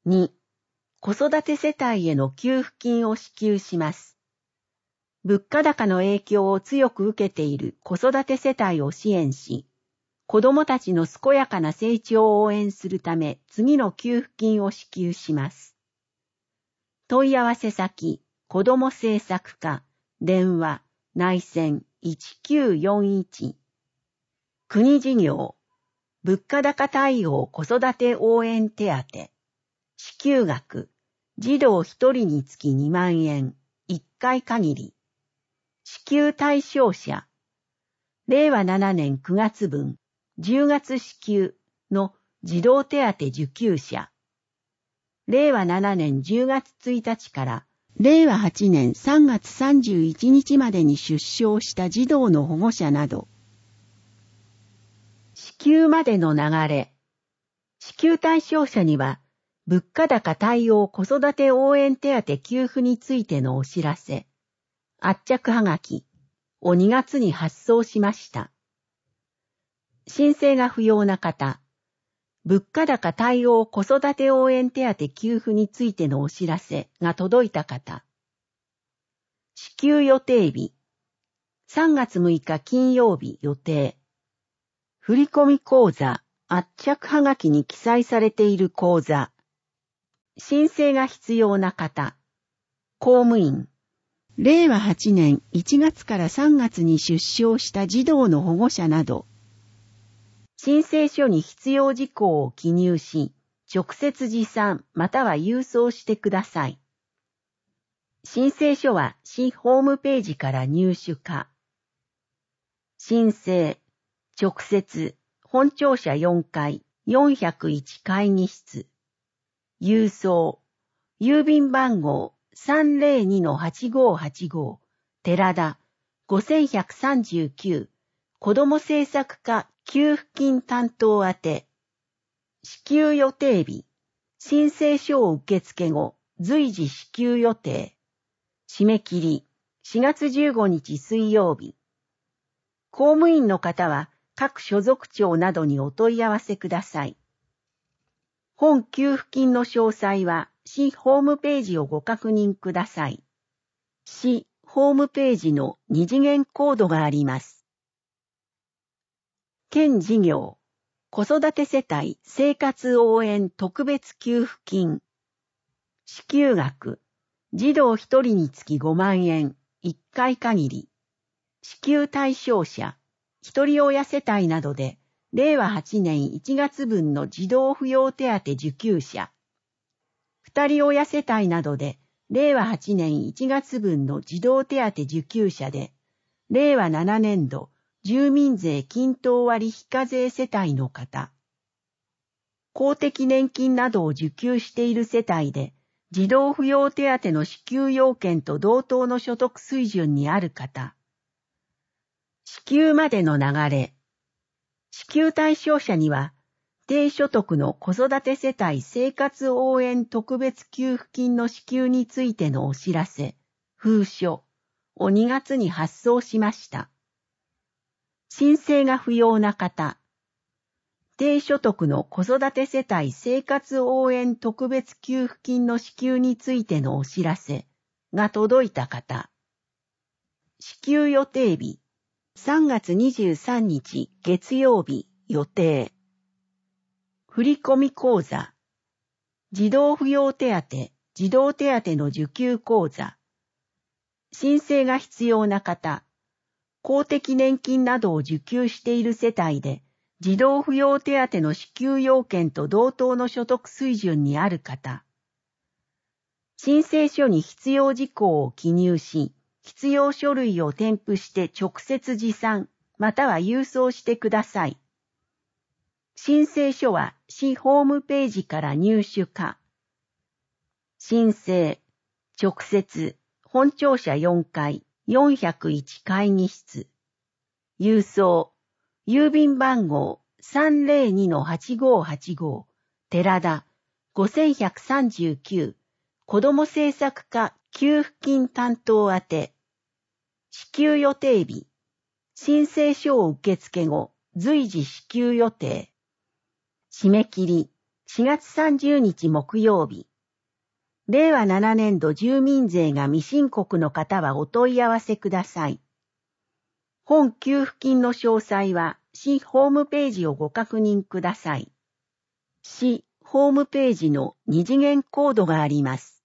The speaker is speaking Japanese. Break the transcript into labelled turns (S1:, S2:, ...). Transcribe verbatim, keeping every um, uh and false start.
S1: に、子育て世帯への給付金を支給します。物価高の影響を強く受けている子育て世帯を支援し、子どもたちの健やかな成長を応援するため次の給付金を支給します。問い合わせ先、子ども政策課、電話、内線いちきゅうよんいち。国事業、物価高対応子育て応援手当。支給額、児童ひとりにつきにまんえん、いっかい限り。支給対象者、れいわななねんくがつぶん、じゅうがつ支給の児童手当受給者。れいわななねんじゅうがつついたちかられいわはちねんさんがつさんじゅういちにちまでに出生した児童の保護者など。支給までの流れ。支給対象者には、物価高対応子育て応援手当給付についてのお知らせ、圧着はがきをにがつに発送しました。申請が不要な方、物価高対応子育て応援手当給付についてのお知らせが届いた方、支給予定日、さんがつむいか金曜日予定、振込口座、圧着はがきに記載されている口座、申請が必要な方、公務員、れいわはちねんいちがつからさんがつに出生した児童の保護者など、申請書に必要事項を記入し、直接持参または郵送してください。申請書は市ホームページから入手か。申請、直接、本庁舎よんかい、よんひゃくいち会議室。郵送、郵便番号 さんぜろにのはちごーはちごー、寺田ごせんひゃくさんじゅうきゅう、子ども政策課給付金担当宛て。支給予定日、申請書を受付後、随時支給予定。締め切り、しがつじゅうごにち水曜日。公務員の方は各所属庁などにお問い合わせください。本給付金の詳細は市ホームページをご確認ください。市ホームページの二次元コードがあります。県事業、子育て世帯生活応援特別給付金。支給額、児童ひとりにつきごまんえん、いっかい限り。支給対象者、ひとり親世帯などで、れいわはちねんいちがつぶんの児童扶養手当受給者。ふたり親世帯などで、れいわはちねんいちがつぶんの児童手当受給者で、れいわななねんど住民税均等割非課税世帯の方。公的年金などを受給している世帯で、児童扶養手当の支給要件と同等の所得水準にある方。支給までの流れ。支給対象者には、低所得の子育て世帯生活応援特別給付金の支給についてのお知らせ、封書をにがつに発送しました。申請が不要な方、低所得の子育て世帯生活応援特別給付金の支給についてのお知らせが届いた方、支給予定日、さんがつにじゅうさんにち月曜日予定。振込口座、児童扶養手当、児童手当の受給口座。申請が必要な方、公的年金などを受給している世帯で、児童扶養手当の支給要件と同等の所得水準にある方。申請書に必要事項を記入し、必要書類を添付して直接持参、または郵送してください。申請書は市ホームページから入手か。申請、直接、本庁舎よんかい、よんひゃくいち会議室。郵送、郵便番号 さんぜろにのはちごーはちごー、寺田ごせんひゃくさんじゅうきゅう、子ども政策課給付金担当宛て。支給予定日、申請書を受付後、随時支給予定。締め切り、 しがつさんじゅうにち木曜日。れいわななねんど住民税が未申告の方はお問い合わせください。本給付金の詳細は市ホームページをご確認ください。市ホームページの二次元コードがあります。